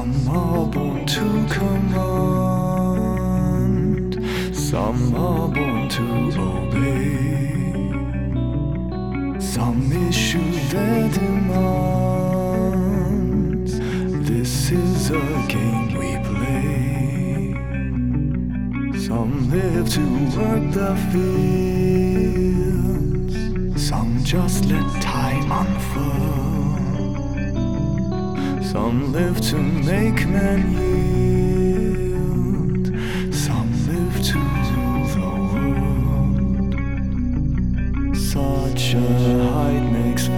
Some are born to command, some are born to obey. Some issue their demands. This is a game we play. Some live to work the fields, some just let time unfurl. Some live to make men yield.